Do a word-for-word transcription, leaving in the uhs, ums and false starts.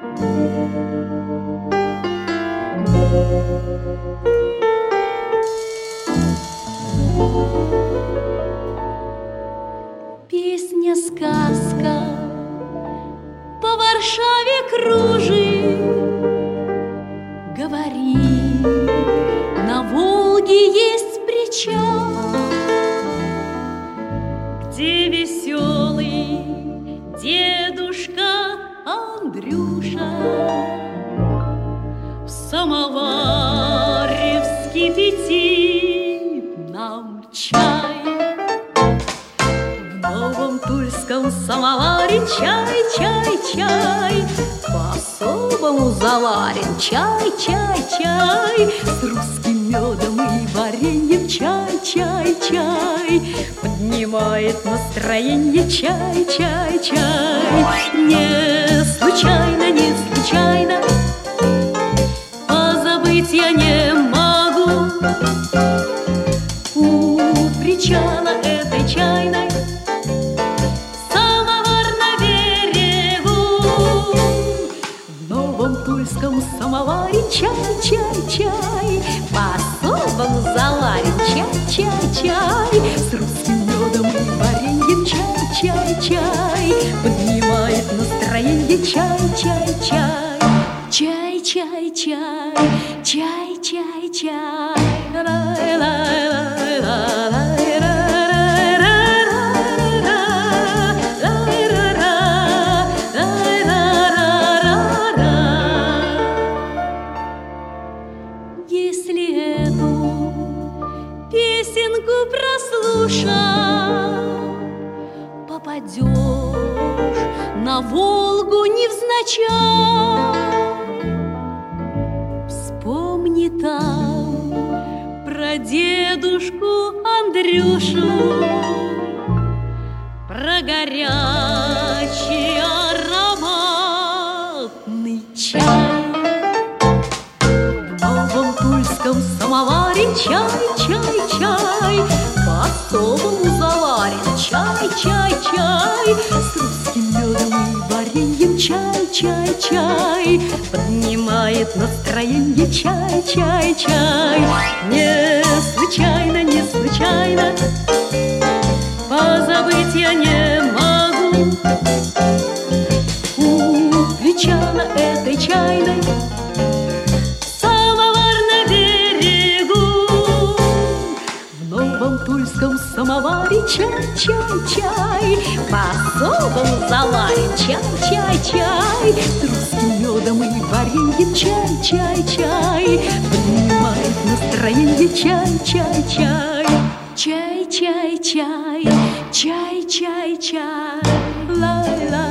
Песня-сказка по Варшаве кружит, говорит, на Волге есть причал, где веселый дедушка Андрюша в самоваре вскипятит нам чай. В новом тульском самоваре чай, чай, чай, по-особому заварен чай, чай, чай, с русским медом и вареньем чай, чай, чай, поднимает настроение чай, чай, чай. Не случайно, не случайно позабыть я не могу у причала этой чайной самовар на берегу. В новом тульском самоваре чай, чай, чай, по-особому заварен чай, чай, чай, с русским медом и вареньем чай, чай, чай, поднимает настроение чай, чай, чай. Чай, чай, чай, чай, чай, чай, если эту песенку прослушать, попадешь на Волгу невзначай. Вспомни там про дедушку Андрюшу, про горячий ароматный чай. В новом тульском самоваре чай, чай, чай, по-особому заварен чай, чай, чай, с русским медом и вареньем чай, чай, чай, поднимает настроение чай, чай, чай. Не случайно, не случайно позабыть я не могу у причала этой чайной самовар на берегу. В новом тульском самоваре чай, чай, чай, по-особому заварен чай, чай, чай, с русским медом и вареньем чай, чай, чай, поднимает настроение чай, чай, чай. Чай, чай, чай, чай, чай, чай, ла-ла.